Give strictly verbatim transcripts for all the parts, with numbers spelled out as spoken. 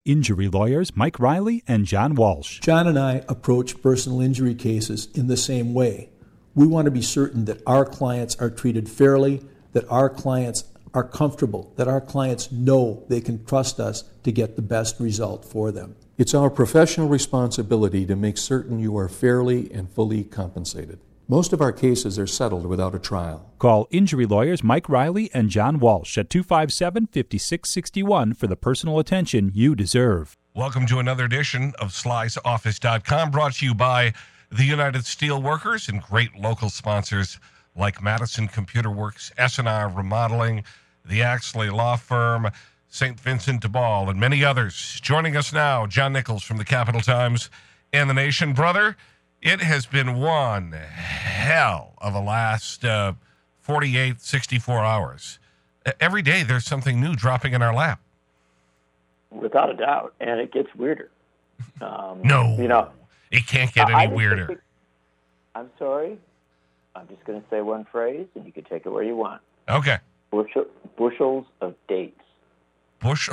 Injury lawyers Mike Riley and John Walsh. John and I approach personal injury cases in the same way. We want to be certain that our clients are treated fairly, that our clients are comfortable, that our clients know they can trust us to get the best result for them. It's our professional responsibility to make certain you are fairly and fully compensated. Most of our cases are settled without a trial. Call injury lawyers Mike Riley and John Walsh at two five seven, five six six one for the personal attention you deserve. Welcome to another edition of Sly's Office dot com, brought to you by the United Steelworkers and great local sponsors like Madison Computer Works, S and R Remodeling, the Axley Law Firm, Saint Vincent de Paul, and many others. Joining us now, John Nichols from the Capital Times and the Nation. Brother, it has been one hell of a last uh, forty-eight, sixty-four hours. Every day there's something new dropping in our lap. Without a doubt, and it gets weirder. Um, no, you know, it can't get any weirder. It, I'm sorry. I'm just going to say one phrase, and you can take it where you want. Okay. Bushel, bushels of dates. Bushel,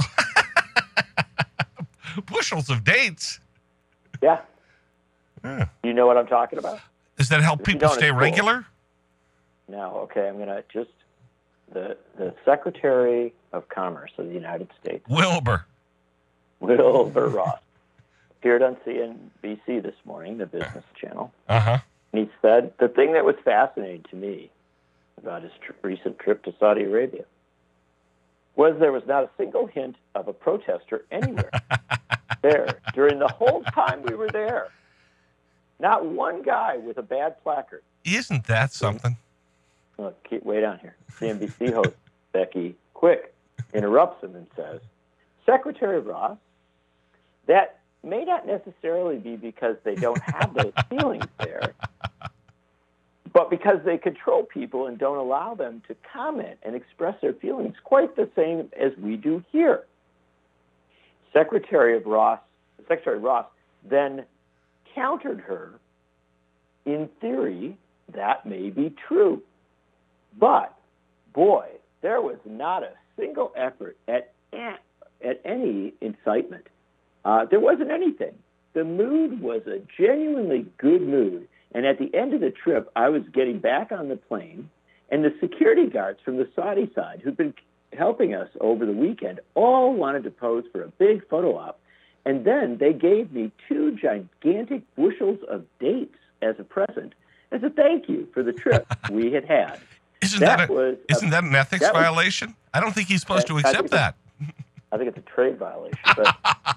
bushels of dates. Yeah. yeah. You know what I'm talking about? Does that help If you people don't, stay it's regular? cool. No. Okay. I'm going to just the the Secretary of Commerce of the United States, Wilbur. Wilbur Ross, appeared on C N B C this morning, the business channel. Uh huh. And he said the thing that was fascinating to me about his tr- recent trip to Saudi Arabia was there was not a single hint of a protester anywhere there during the whole time we were there. Not one guy with a bad placard. Isn't that something? Look, keep way down here. C N B C host Becky Quick interrupts him and says, Secretary Ross, that may not necessarily be because they don't have those feelings there, but because they control people and don't allow them to comment and express their feelings quite the same as we do here. Secretary of Ross, Secretary Ross then countered her, in theory, that may be true. But, boy, there was not a single effort at, at any incitement. Uh, there wasn't anything. The mood was a genuinely good mood. And at the end of the trip, I was getting back on the plane, and the security guards from the Saudi side, who'd been helping us over the weekend, all wanted to pose for a big photo op. And then they gave me two gigantic bushels of dates as a present, as a thank you for the trip we had had. Isn't that, that, a, was isn't a, that an ethics that was, violation? I don't think he's supposed to accept I that. I think it's a trade violation. But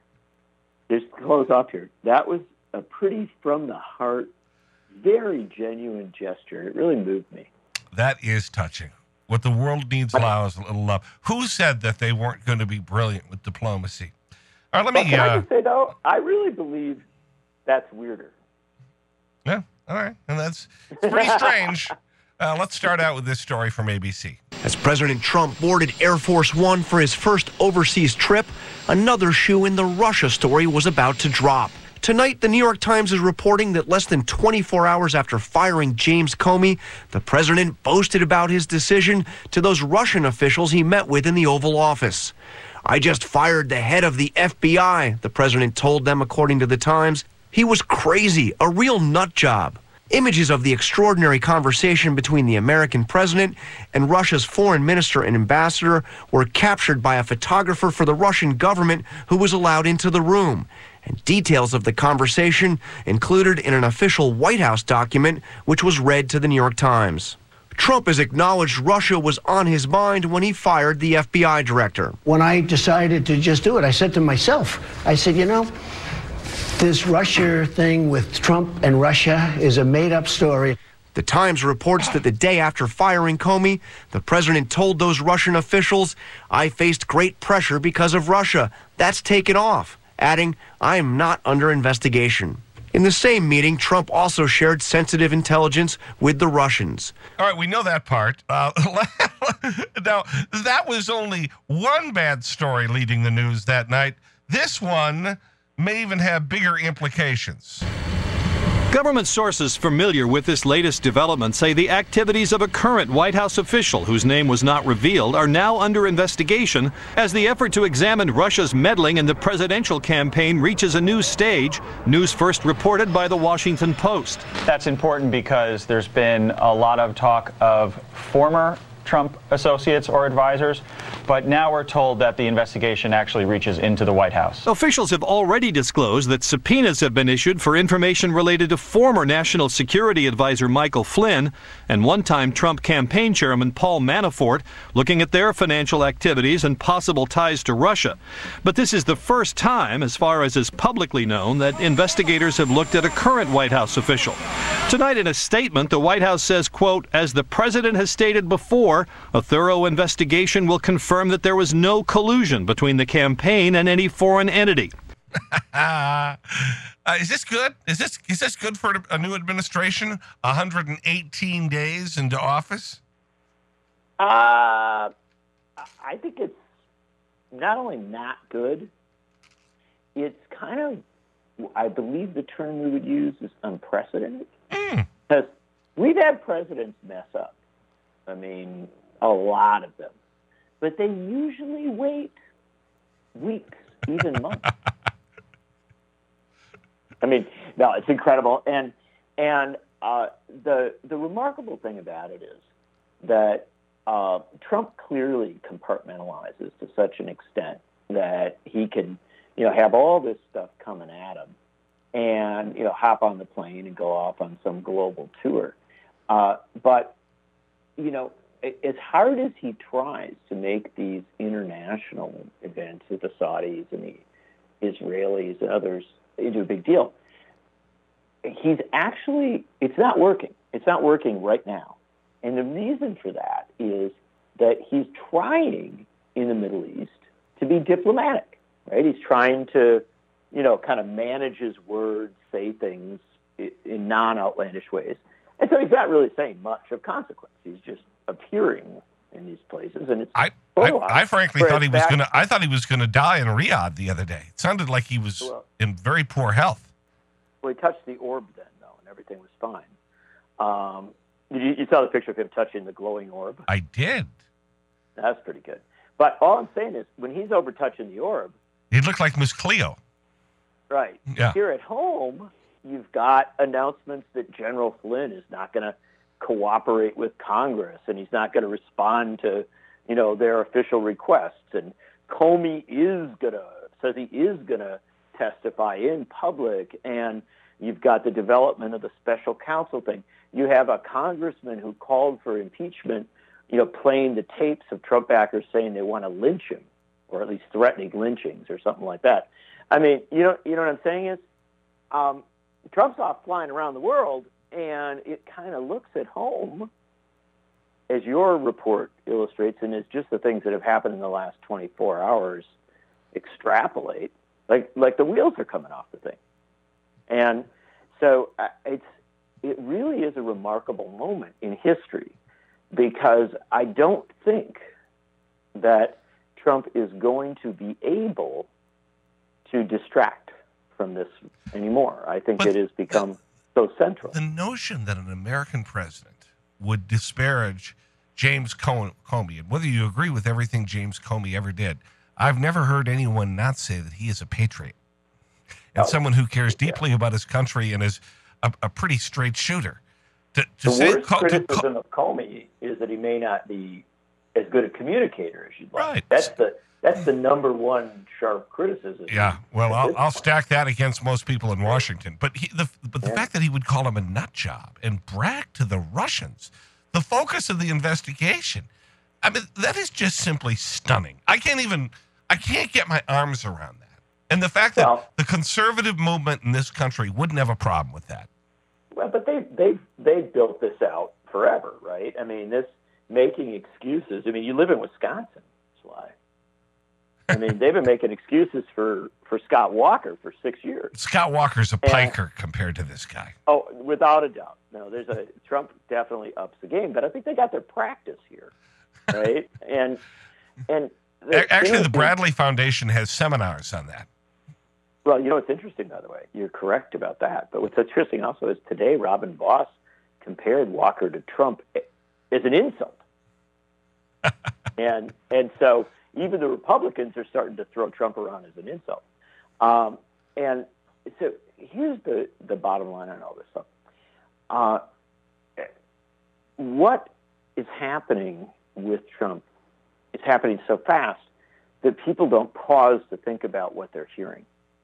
just to close off here, that was a pretty from-the-heart, very genuine gesture. It really moved me. That is touching. What the world needs now is a little love. Who said that they weren't going to be brilliant with diplomacy? All right, let Well, me... can uh, I just say, though, I really believe that's weirder. Yeah, all right. And that's it's pretty strange. Uh, let's start out with this story from A B C. As President Trump boarded Air Force One for his first overseas trip, another shoe in the Russia story was about to drop. Tonight, the New York Times is reporting that less than twenty-four hours after firing James Comey, the president boasted about his decision to those Russian officials he met with in the Oval Office. I just fired the head of the F B I, the president told them, according to the Times. He was crazy, a real nut job. Images of the extraordinary conversation between the American president and Russia's foreign minister and ambassador were captured by a photographer for the Russian government who was allowed into the room. And details of the conversation included in an official White House document, which was read to the New York Times. Trump has acknowledged Russia was on his mind when he fired the F B I director. When I decided to just do it, I said to myself, I said, you know, this Russia thing with Trump and Russia is a made-up story. The Times reports that the day after firing Comey, the president told those Russian officials, I faced great pressure because of Russia. That's taken off, adding, I am not under investigation. In the same meeting, Trump also shared sensitive intelligence with the Russians. All right, we know that part. Uh, now, that was only one bad story leading the news that night. This one may even have bigger implications. Government sources familiar with this latest development say the activities of a current White House official whose name was not revealed are now under investigation as the effort to examine Russia's meddling in the presidential campaign reaches a new stage. News first reported by the Washington Post. That's important because there's been a lot of talk of former Trump associates or advisors, but now we're told that the investigation actually reaches into the White House. Officials have already disclosed that subpoenas have been issued for information related to former National Security Advisor Michael Flynn and one-time Trump campaign chairman Paul Manafort, looking at their financial activities and possible ties to Russia. But this is the first time, as far as is publicly known, that investigators have looked at a current White House official. Tonight in a statement, the White House says, quote, "As the president has stated before, a thorough investigation will confirm that there was no collusion between the campaign and any foreign entity." uh, is this good? Is this is this good for a new administration? one hundred eighteen days into office? Uh, I think it's not only not good, it's kind of, I believe the term we would use is unprecedented. Mm. Because we've had presidents mess up. I mean, a lot of them. But they usually wait weeks, even months. I mean, no, it's incredible. And and uh, the the remarkable thing about it is that uh, Trump clearly compartmentalizes to such an extent that he can, you know, have all this stuff coming at him and, you know, hop on the plane and go off on some global tour. Uh, but, you know, as hard as he tries to make these international events with the Saudis and the Israelis and others into a big deal, he's actually, it's not working. It's not working right now. And the reason for that is that he's trying in the Middle East to be diplomatic, right? He's trying to, you know, kind of manage his words, say things in non-outlandish ways. And so he's not really saying much of consequence. He's just appearing in these places, and it's. I I, I frankly thought he was gonna. I thought he was gonna die in Riyadh the other day. It sounded like he was well, in very poor health. Well, he touched the orb then, though, and everything was fine. Um, you, you saw the picture of him touching the glowing orb. I did. That's pretty good. But all I'm saying is, when he's over touching the orb, he looked like Miss Cleo. Right. Yeah. Here at home, you've got announcements that General Flynn is not going to cooperate with Congress, and he's not going to respond to, you know, their official requests. And Comey is going to, says he is going to testify in public. And you've got the development of the special counsel thing. You have a congressman who called for impeachment, you know, playing the tapes of Trump backers saying they want to lynch him, or at least threatening lynchings or something like that. I mean, you know, you know what I'm saying is, um, Trump's off flying around the world, and it kind of looks at home, as your report illustrates, and as just the things that have happened in the last twenty-four hours extrapolate, like like the wheels are coming off the thing. And so uh, it's it really is a remarkable moment in history, because I don't think that Trump is going to be able to distract from this anymore. I think but it has become so central. The notion that an American president would disparage James Comey, and whether you agree with everything James Comey ever did, I've never heard anyone not say that he is a patriot and oh, someone who cares deeply yeah. about his country and is a, a pretty straight shooter. To, to the say, worst co- criticism co- of Comey is that he may not be as good a communicator as you'd like. Right. That's the That's the number one sharp criticism. Yeah, well, I'll, I'll stack that against most people in Washington. But he, the but the yeah. fact that he would call him a nut job and brag to the Russians, the focus of the investigation, I mean, that is just simply stunning. I can't even, I can't get my arms around that. And the fact that well, the conservative movement in this country wouldn't have a problem with that. Well, but they they they built this out forever, right? I mean, this making excuses. I mean, you live in Wisconsin, Sly. I mean, they've been making excuses for, for Scott Walker for six years. Scott Walker's a piker and, compared to this guy. Oh, without a doubt. No, there's a Trump definitely ups the game, but I think they got their practice here, right? and and the, actually, the Bradley Foundation has seminars on that. Well, you know, it's interesting, by the way. You're correct about that. But what's interesting also is today Robin Voss compared Walker to Trump as an insult. and and so even the Republicans are starting to throw Trump around as an insult. Um, and so here's the, the bottom line on all this stuff. Uh, what is happening with Trump is happening so fast that people don't pause to think about what they're hearing.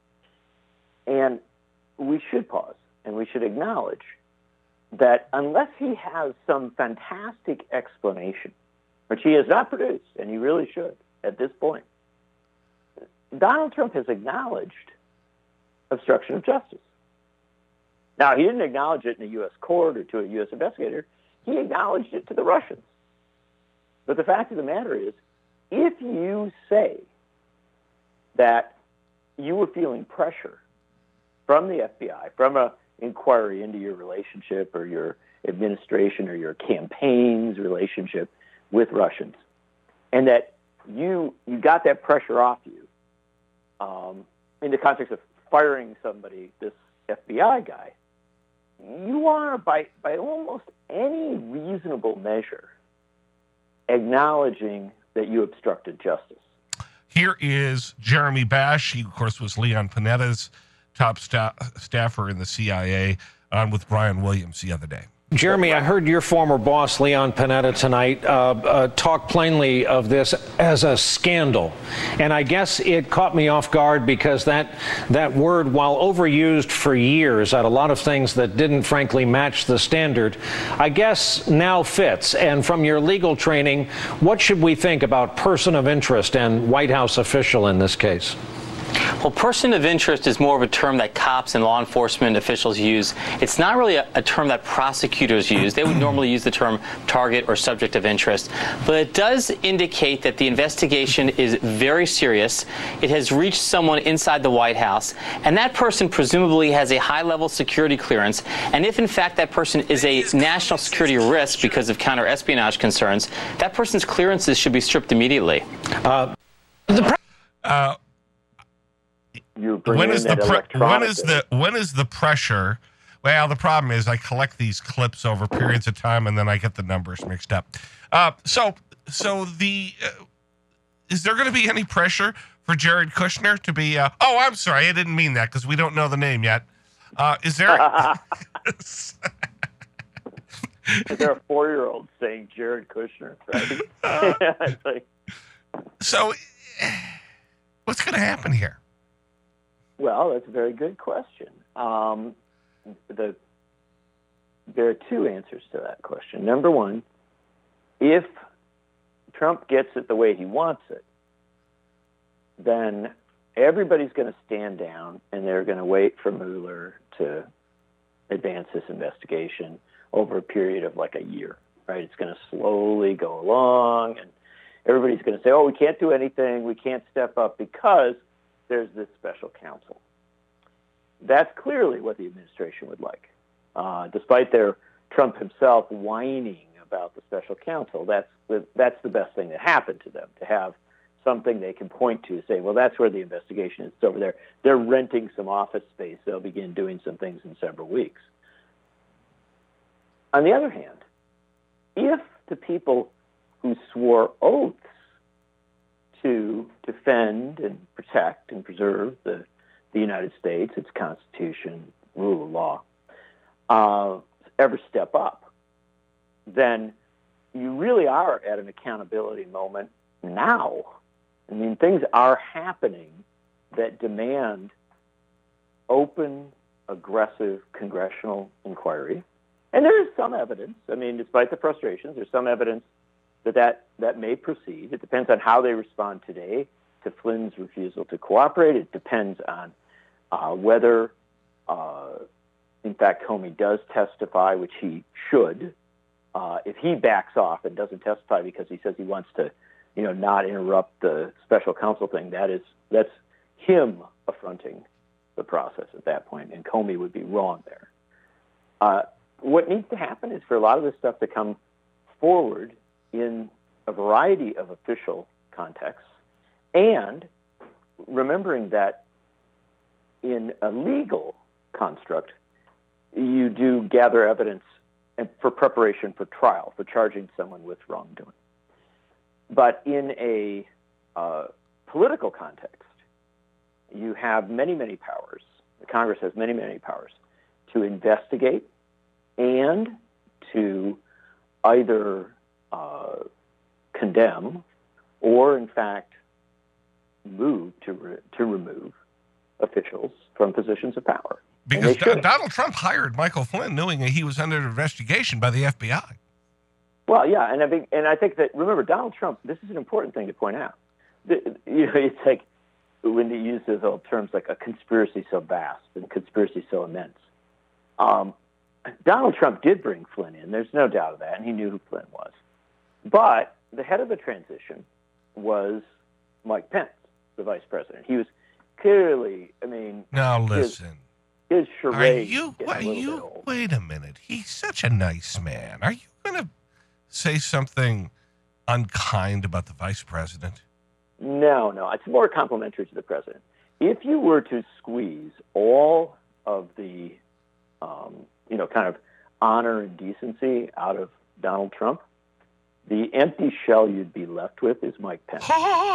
And we should pause, and we should acknowledge that unless he has some fantastic explanation, which he has not produced, and he really should at this point, Donald Trump has acknowledged obstruction of justice. Now, he didn't acknowledge it in a U S court or to a U S investigator. He acknowledged it to the Russians. But the fact of the matter is, if you say that you were feeling pressure from the F B I, from an inquiry into your relationship or your administration or your campaign's relationship with Russians, and that you you got that pressure off you um, in the context of firing somebody, this F B I guy, you are, by, by almost any reasonable measure, acknowledging that you obstructed justice. Here is Jeremy Bash. He, of course, was Leon Panetta's top sta- staffer in the C I A, on with Brian Williams the other day. Jeremy, I heard your former boss, Leon Panetta, tonight uh, uh, talk plainly of this as a scandal. And I guess it caught me off guard because that that word, while overused for years at a lot of things that didn't, frankly, match the standard, I guess now fits. And from your legal training, what should we think about person of interest and White House official in this case? Well, person of interest is more of a term that cops and law enforcement officials use. It's not really a, a term that prosecutors use. They would normally use the term target or subject of interest. But it does indicate that the investigation is very serious. It has reached someone inside the White House, and that person presumably has a high-level security clearance. And if, in fact, that person is a national security risk because of counter-espionage concerns, that person's clearances should be stripped immediately. Uh, the uh, When is the pre- when is the when is the pressure? Well, the problem is I collect these clips over periods of time and then I get the numbers mixed up. Uh, so so the uh, is there going to be any pressure for Jared Kushner to be? Uh, oh, I'm sorry, I didn't mean that because we don't know the name yet. Uh, is there? Is there a four-year-old saying Jared Kushner? Right? uh, like, so what's going to happen here? Well, that's a very good question. Um, the, there are two answers to that question. Number one, if Trump gets it the way he wants it, then everybody's going to stand down and they're going to wait for Mueller to advance this investigation over a period of like a year, right? It's going to slowly go along and everybody's going to say, oh, we can't do anything, we can't step up because there's this special counsel. That's clearly what the administration would like. Uh, despite their Trump himself whining about the special counsel, that's the, that's the best thing that happened to them, to have something they can point to, say, well, that's where the investigation is. It's over there. They're renting some office space. They'll begin doing some things in several weeks. On the other hand, if the people who swore oaths to defend and protect and preserve the, the United States, its Constitution, rule of law, uh, ever step up, then you really are at an accountability moment now. I mean, things are happening that demand open, aggressive congressional inquiry. And there is some evidence. I mean, despite the frustrations, there's some evidence that that, that may proceed. It depends on how they respond today to Flynn's refusal to cooperate. It depends on uh, whether, uh, in fact, Comey does testify, which he should. Uh, if he backs off and doesn't testify because he says he wants to, you know, not interrupt the special counsel thing, that is, that's him affronting the process at that point, and Comey would be wrong there. Uh, what needs to happen is for a lot of this stuff to come forward in a variety of official contexts, and remembering that in a legal construct, you do gather evidence for preparation for trial, for charging someone with wrongdoing. But in a uh, political context, you have many, many powers. The Congress has many, many powers to investigate and to either uh, condemn or, in fact, move to re- to remove officials from positions of power. Because D- Donald Trump hired Michael Flynn knowing that he was under investigation by the F B I. Well, yeah, and I think, and I think that, remember, Donald Trump, this is an important thing to point out. The, you know, it's like when they use those old terms like a conspiracy so vast and conspiracy so immense. Um, Donald Trump did bring Flynn in. There's no doubt of that, and he knew who Flynn was. But the head of the transition was Mike Pence, the vice president. He was clearly, I mean... Now listen. His, his charade... Are you, are you, wait a minute. He's such a nice man. Are you going to say something unkind about the vice president? No, no. It's more complimentary to the president. If you were to squeeze all of the, um, you know, kind of honor and decency out of Donald Trump, the empty shell you'd be left with is Mike Pence.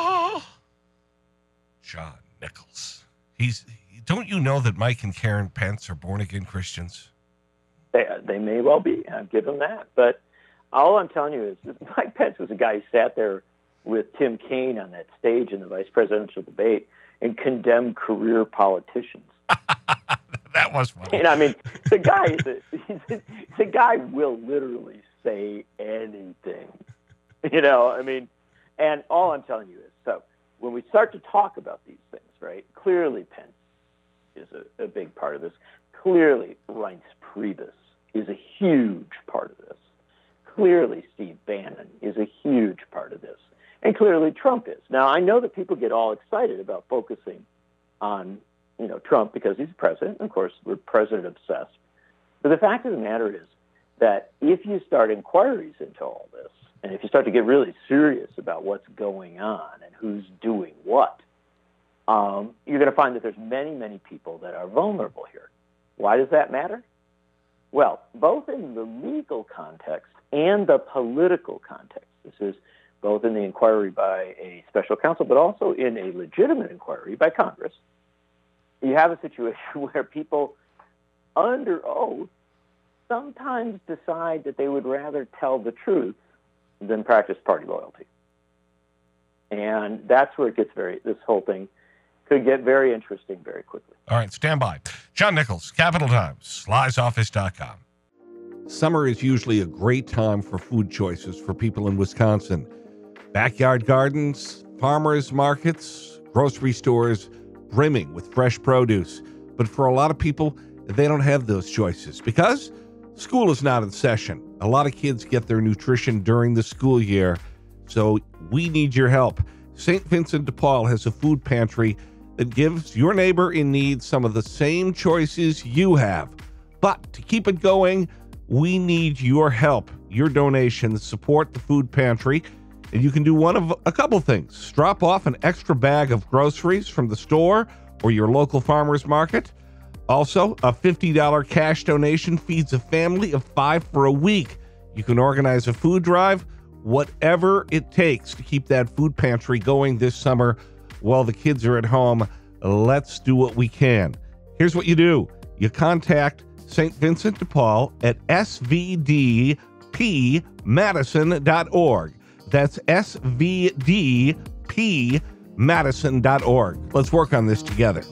John Nichols. He's. Don't you know that Mike and Karen Pence are born-again Christians? They, they may well be. I'll give them that. But all I'm telling you is Mike Pence was a guy who sat there with Tim Kaine on that stage in the vice presidential debate and condemned career politicians. That was funny. And I mean, the guy is a, he's a, the guy will literally say anything. You know, I mean, and all I'm telling you is, so when we start to talk about these things, right, clearly Pence is a, a big part of this. Clearly Reince Priebus is a huge part of this. Clearly Steve Bannon is a huge part of this. And clearly Trump is. Now, I know that people get all excited about focusing on, you know, Trump because he's president. Of course, we're president obsessed. But the fact of the matter is that if you start inquiries into all this, and if you start to get really serious about what's going on and who's doing what, um, you're going to find that there's many, many people that are vulnerable here. Why does that matter? Well, both in the legal context and the political context. This is both in the inquiry by a special counsel, but also in a legitimate inquiry by Congress. You have a situation where people under oath sometimes decide that they would rather tell the truth than practice party loyalty. And that's where it gets very, this whole thing could get very interesting very quickly. All right, stand by. John Nichols, Capital Times, slies office dot com. Summer is usually a great time for food choices for people in Wisconsin. Backyard gardens, farmers markets, grocery stores brimming with fresh produce. But for a lot of people, they don't have those choices because school is not in session. A lot of kids get their nutrition during the school year, so we need your help. Saint Vincent de Paul has a food pantry that gives your neighbor in need some of the same choices you have. But to keep it going, we need your help. Your donations support the food pantry, and you can do one of a couple things. Drop off an extra bag of groceries from the store or your local farmer's market. Also, a fifty dollars cash donation feeds a family of five for a week. You can organize a food drive, whatever it takes to keep that food pantry going this summer while the kids are at home. Let's do what we can. Here's what you do. You contact Saint Vincent de Paul at s v d p madison dot org. That's s v d p madison dot org. Let's work on this together.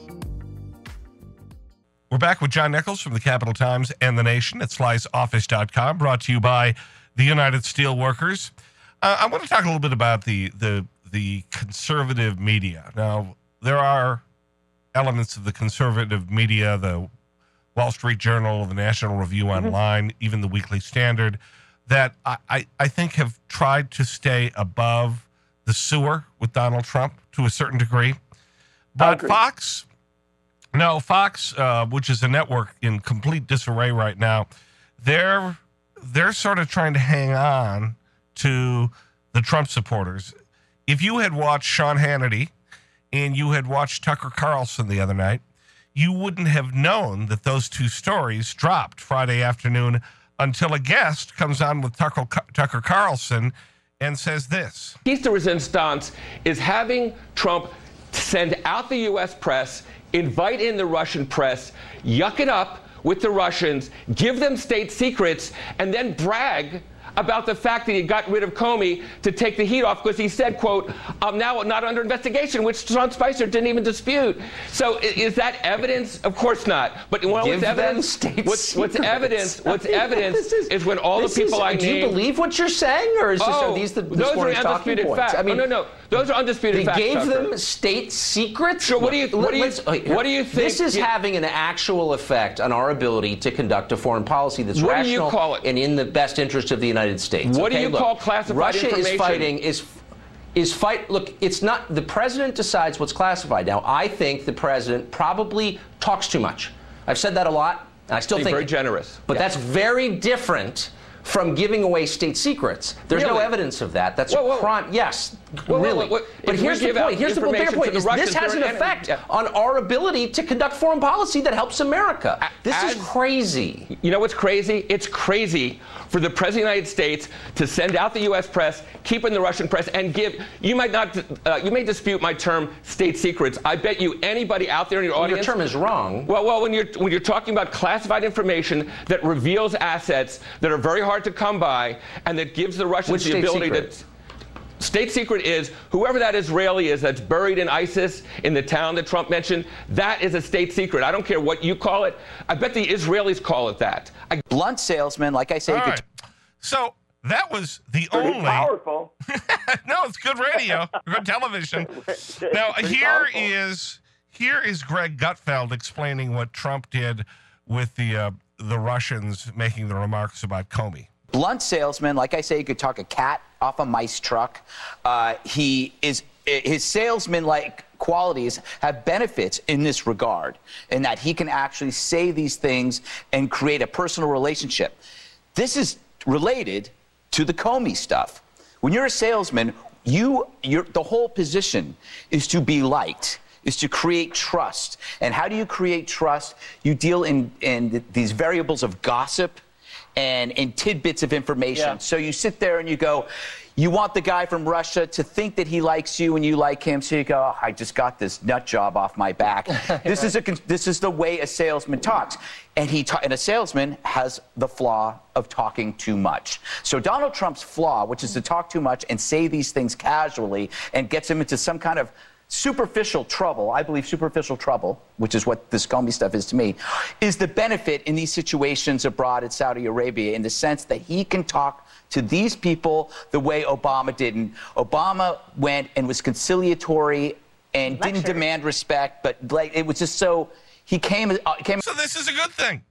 We're back with John Nichols from the Capital Times and The Nation at slies office dot com, brought to you by the United Steelworkers. Uh, I want to talk a little bit about the, the, the conservative media. Now, there are elements of the conservative media, the Wall Street Journal, the National Review Online, mm-hmm. even the Weekly Standard, that I, I, I think have tried to stay above the sewer with Donald Trump to a certain degree. But Fox... No, Fox, uh, which is a network in complete disarray right now, they're they're sort of trying to hang on to the Trump supporters. If you had watched Sean Hannity and you had watched Tucker Carlson the other night, you wouldn't have known that those two stories dropped Friday afternoon until a guest comes on with Tucker, Tucker Carlson and says this. Piece de resistance is having Trump send out the U S press, invite in the Russian press, yuck it up with the Russians, give them state secrets, and then brag about the fact that he got rid of Comey to take the heat off because he said, quote, I'm now not under investigation, which Sean Spicer didn't even dispute. So is that evidence? Of course not. But what Give was evidence? State what's, what's evidence? What's I mean, evidence is, is when all the people is, I do named. Do you believe what you're saying, or is this, oh, are these the this those are morning's talking undisputed points? facts. I mean, oh, no, no, those are undisputed they facts. They gave Tucker. them state secrets. Sure. What do you? What do you? What do you think? This is you, having an actual effect on our ability to conduct a foreign policy that's what rational do you call it? and in the best interest of the United States. What okay? do you Look, call classified Russia information? is fighting is. Is fight. Look, it's not the president decides what's classified. Now, I think the president probably talks too much. I've said that a lot, and I still Being think very generous. But yeah. that's very different from giving away state secrets. There's really? no evidence of that. That's whoa, whoa. a crime. Yes, whoa, whoa, really. whoa, whoa. But if here's the point. Here's the bigger point. Is this has an effect yeah. on our ability to conduct foreign policy that helps America. A this as, is crazy. You know what's crazy? It's crazy for the President of the United States to send out the U S press, keep in the Russian press, and give. You might not. Uh, you may dispute my term state secrets. I bet you anybody out there in your well, audience. Your term is wrong. Well, well, when you're when you're talking about classified information that reveals assets that are very hard to come by, and that gives the Russians Which the ability secret? to. State secret is whoever that Israeli is that's buried in ISIS in the town that Trump mentioned, that is a state secret. I don't care what you call it. I bet the Israelis call it that. I- Blunt salesman, like I say. All right. So that was the Pretty only. powerful. No, it's good radio, good television. Now Pretty here powerful. is here is Greg Gutfeld explaining what Trump did with the uh, the Russians making the remarks about Comey. Blunt salesman, like I say, he could talk a cat off a mice truck. Uh, he is his salesman-like qualities have benefits in this regard, in that he can actually say these things and create a personal relationship. This is related to the Comey stuff. When you're a salesman, you you're, the whole position is to be liked, is to create trust. And how do you create trust? You deal in in these variables of gossip and in tidbits of information. Yeah. So you sit there and you go, you want the guy from Russia to think that he likes you and you like him. So you go, oh, I just got this nut job off my back. This is a this is the way a salesman talks, and he ta- and a salesman has the flaw of talking too much. So Donald Trump's flaw, which is to talk too much and say these things casually, and gets him into some kind of superficial trouble, I believe superficial trouble, which is what this Comey stuff is to me, is the benefit in these situations abroad in Saudi Arabia, in the sense that he can talk to these people the way Obama didn't. Obama went and was conciliatory and didn't demand respect, but like it was just so, he came... Uh, came so this is a good thing.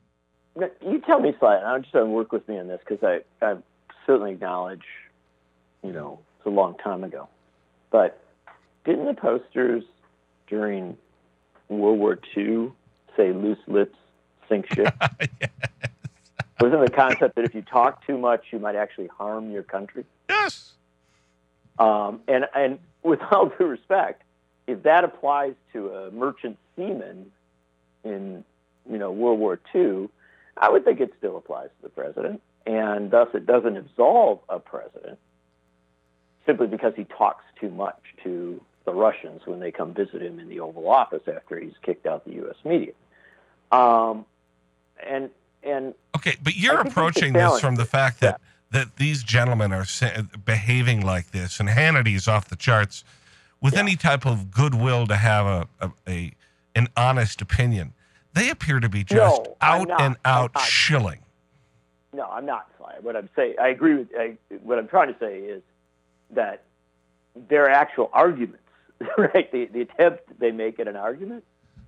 You tell me, Sly, and I'm just going to work with me on this, because I, I certainly acknowledge, you know, it's a long time ago. But didn't the posters during World War Two say loose lips sink ship? Yes. Wasn't the concept that if you talk too much, you might actually harm your country? Yes. Um, and, and with all due respect, if that applies to a merchant seaman in, you know, World War Two, I would think it still applies to the president, and thus it doesn't absolve a president simply because he talks too much to the Russians when they come visit him in the Oval Office after he's kicked out the U S media. Um, and and okay, but you're approaching this from the fact that yeah. that these gentlemen are sa- behaving like this, and Hannity's off the charts with Yeah. any type of goodwill to have a, a, a an honest opinion. They appear to be just No, I'm out not. and out I'm not. shilling. No, I'm not, Sly. What I'm saying, I agree with. I, what I'm trying to say is that their actual arguments, right? The, the attempt they make at an argument,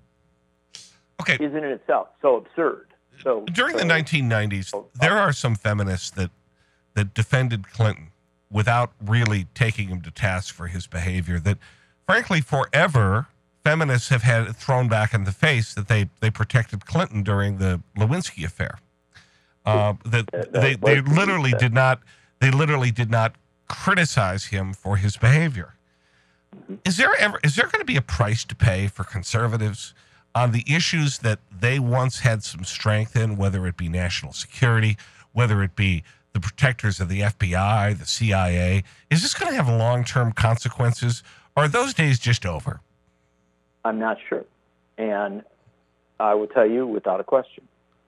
okay, isn't in itself so absurd. So during so, the nineteen nineties, there are some feminists that that defended Clinton without really taking him to task for his behavior. That, frankly, forever feminists have had thrown back in the face that they they protected Clinton during the Lewinsky affair. Uh, that they they literally did not they literally did not criticize him for his behavior. Is there ever is there going to be a price to pay for conservatives on the issues that they once had some strength in, whether it be national security, whether it be the protectors of the F B I, the C I A? Is this going to have long-term consequences, or are those days just over? I'm not sure. And I will tell you without a question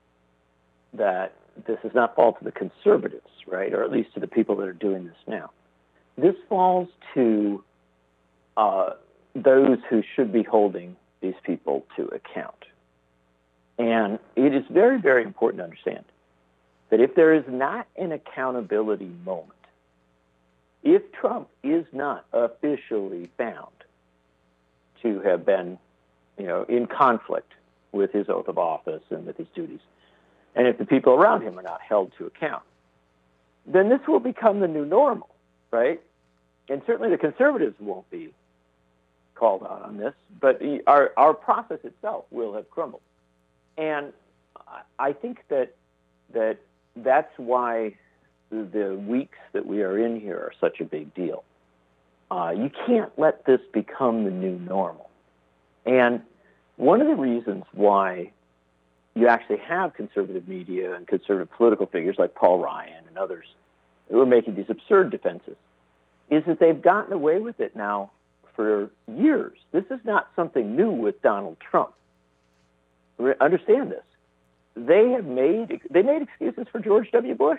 that this is not fault to the conservatives, right, or at least to the people that are doing this now. This falls to uh, those who should be holding these people to account. And it is very, very important to understand that if there is not an accountability moment, if Trump is not officially found to have been, you know, in conflict with his oath of office and with his duties, and if the people around him are not held to account, then this will become the new normal, right? And certainly the conservatives won't be called out on this, but our, our process itself will have crumbled. And I think that that that's why the weeks that we are in here are such a big deal. Uh, you can't let this become the new normal. And one of the reasons why you actually have conservative media and conservative political figures like Paul Ryan and others who are making these absurd defenses is that they've gotten away with it now for years. This is not something new with Donald Trump. Understand this. They have made they made excuses for George W. Bush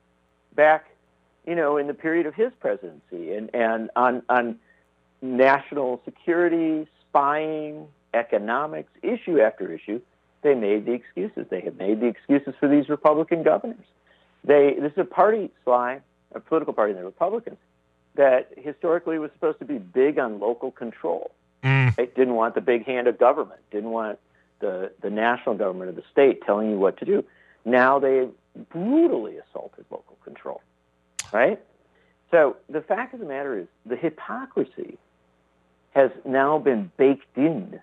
back, you know, in the period of his presidency, and, and on on national security, spying, economics, issue after issue, they made the excuses. They have made the excuses for these Republican governors. They this is a party, Sly, a political party in the Republicans, that historically was supposed to be big on local control. Mm. It didn't want the big hand of government, didn't want the, the national government of the state telling you what to do. Now they brutally assaulted local control, right? So the fact of the matter is the hypocrisy has now been baked in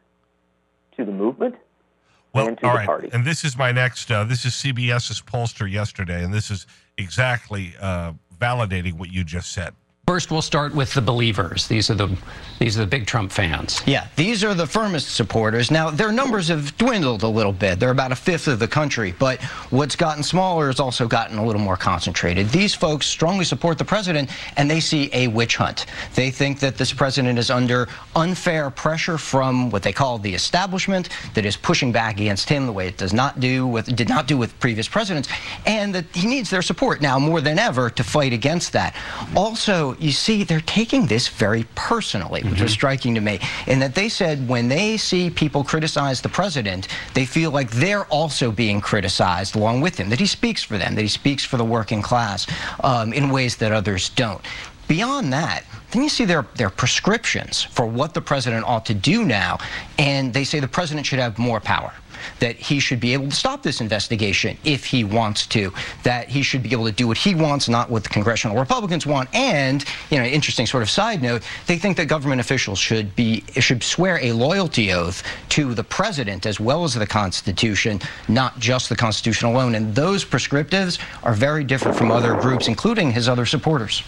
to the movement well, and to all the right. party. And this is my next, uh, this is C B S's pollster yesterday, and this is exactly uh, validating what you just said. First, we'll start with the believers. These are the these are the big Trump fans. Yeah, these are the firmest supporters. Now, their numbers have dwindled a little bit. They're about a fifth of the country. But what's gotten smaller has also gotten a little more concentrated. These folks strongly support the president, and they see a witch hunt. They think that this president is under unfair pressure from what they call the establishment that is pushing back against him the way it does not do with did not do with previous presidents, and that he needs their support now more than ever to fight against that. Also, you see, they're taking this very personally, which mm-hmm. was striking to me, in that they said when they see people criticize the president, they feel like they're also being criticized along with him, that he speaks for them, that he speaks for the working class um, in ways that others don't. Beyond that, then you see their, their prescriptions for what the president ought to do now, and they say the president should have more power, that he should be able to stop this investigation if he wants to, that he should be able to do what he wants, not what the congressional Republicans want, and, you know, interesting sort of side note, they think that government officials should be should swear a loyalty oath to the president as well as the Constitution, not just the Constitution alone, and those prescriptives are very different from other groups, including his other supporters.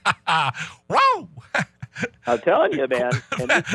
Whoa! I'm telling you, man. And this,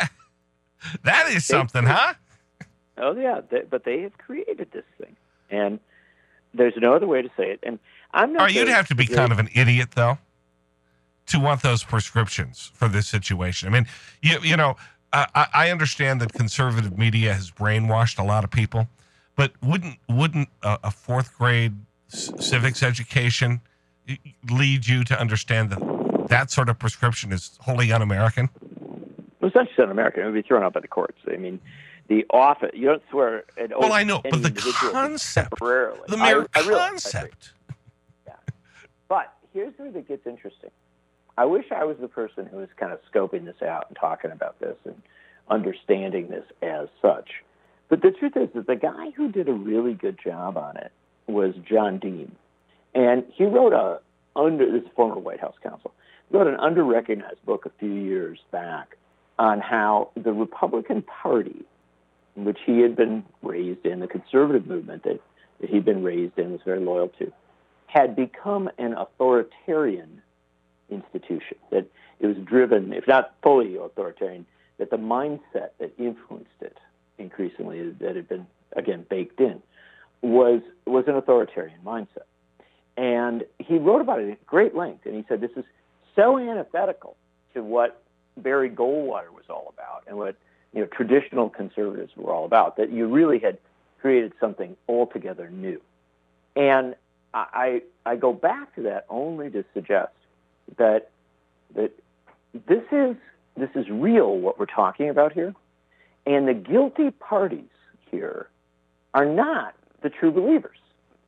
that is something, they, huh? Oh, yeah, they, but they have created this thing, and there's no other way to say it. And I'm not. Or you'd have to be kind of an idiot, though, to want those prescriptions for this situation. I mean, you you know, I, I understand that conservative media has brainwashed a lot of people, but wouldn't wouldn't a, a fourth grade c- civics education lead you to understand that that sort of prescription is wholly un-American? Well, it's not just un-American. It would be thrown out by the courts. I mean, the office, you don't swear an oath. Well, I know, to but any the individual concept, temporarily. the mere I, I realize, concept. I yeah. But here's where it gets interesting. I wish I was the person who was kind of scoping this out and talking about this and understanding this as such. But the truth is that the guy who did a really good job on it was John Dean. And he wrote a, under this is former White House counsel, wrote an under-recognized book a few years back on how the Republican Party, which he had been raised in, the conservative movement that, that he'd been raised in, was very loyal to, had become an authoritarian institution, that it was driven, if not fully authoritarian, that the mindset that influenced it increasingly that had been, again, baked in, was was an authoritarian mindset. And he wrote about it at great length, and he said this is so antithetical to what Barry Goldwater was all about and what you know traditional conservatives were all about, that you really had created something altogether new. And I I go back to that only to suggest that that this is this is real, what we're talking about here, and the guilty parties here are not the true believers.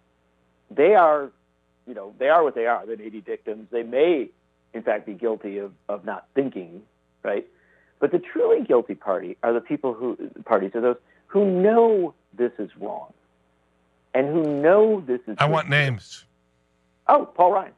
They are, you know, they are what they are. They may be victims. They may, in fact, be guilty of, of not thinking, right? But the truly guilty party are the people who parties are those who know this is wrong, and who know this is. I want names. Oh, Paul Ryan.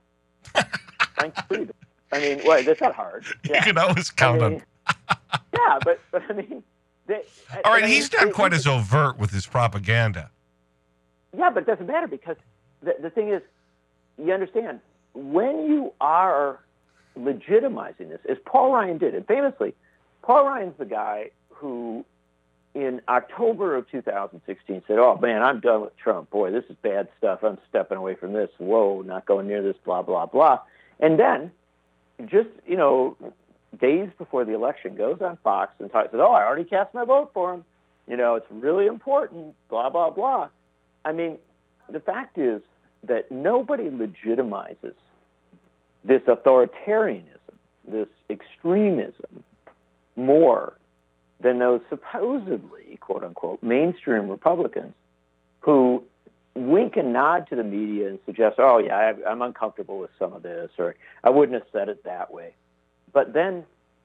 Frank Fried. I mean, well, that's not hard. Yeah. You can always count I mean, on. Yeah, but but I mean, they, all right. I mean, He's not they, quite they, as overt with his propaganda. Yeah, but it doesn't matter because the the thing is, you understand when you are legitimizing this, as Paul Ryan did, and famously, Paul Ryan's the guy who, in October of two thousand sixteen, said, "Oh man, I'm done with Trump. Boy, this is bad stuff. I'm stepping away from this. Whoa, not going near this. Blah blah blah." And then, just you know, days before the election, goes on Fox and talks, says, "Oh, I already cast my vote for him. You know, it's really important." Blah blah blah. I mean, the fact is that nobody legitimizes this authoritarianism, this extremism, more than those supposedly, quote unquote, mainstream Republicans who wink and nod to the media and suggest, oh, yeah, I'm uncomfortable with some of this, or I wouldn't have said it that way. But then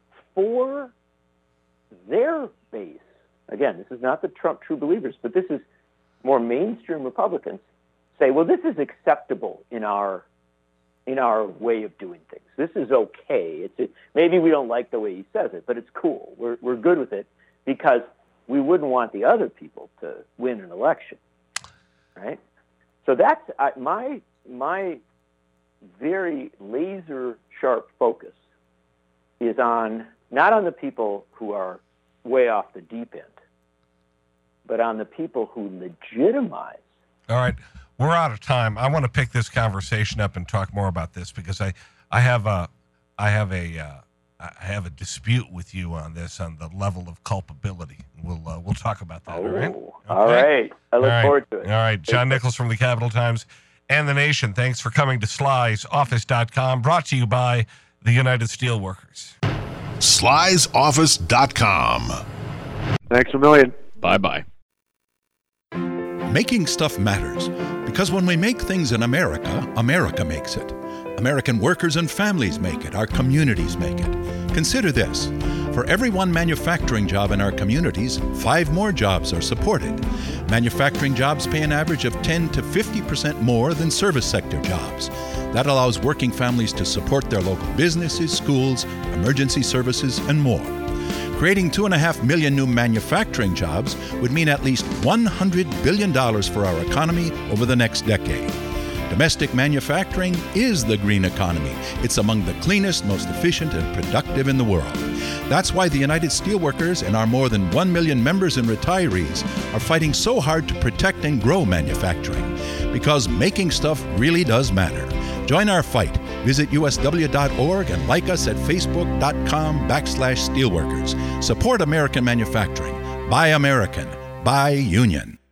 for their base, again, this is not the Trump true believers, but this is more mainstream Republicans, say, well, this is acceptable in our in our way of doing things. This is okay. It's a, maybe we don't like the way he says it, but it's cool. We're we're good with it because we wouldn't want the other people to win an election, right? So that's uh, my my very laser sharp focus is on not on the people who are way off the deep end, but on the people who legitimize. All right. We're out of time. I want to pick this conversation up and talk more about this because I, I have a, I have a, uh, I have a dispute with you on this on the level of culpability. We'll, uh, we'll talk about that. Oh, all right. Okay. All right. I look all right. forward to it. All right. John Nichols from the Capital Times and The Nation. Thanks for coming to Sly's Office dot com. Brought to you by the United Steelworkers. Sly's Office dot com. Thanks a million. Bye bye. Making stuff matters because when we make things in America, America makes it. American workers and families make it. Our communities make it. Consider this. For every one manufacturing job in our communities, five more jobs are supported. Manufacturing jobs pay an average of ten to fifty percent more than service sector jobs. That allows working families to support their local businesses, schools, emergency services, and more. Creating two and a half million new manufacturing jobs would mean at least one hundred billion dollars for our economy over the next decade. Domestic manufacturing is the green economy. It's among the cleanest, most efficient, and productive in the world. That's why the United Steelworkers and our more than one million members and retirees are fighting so hard to protect and grow manufacturing. Because making stuff really does matter. Join our fight. Visit U S W dot org and like us at Facebook.com backslash Steelworkers. Support American manufacturing. Buy American. Buy Union.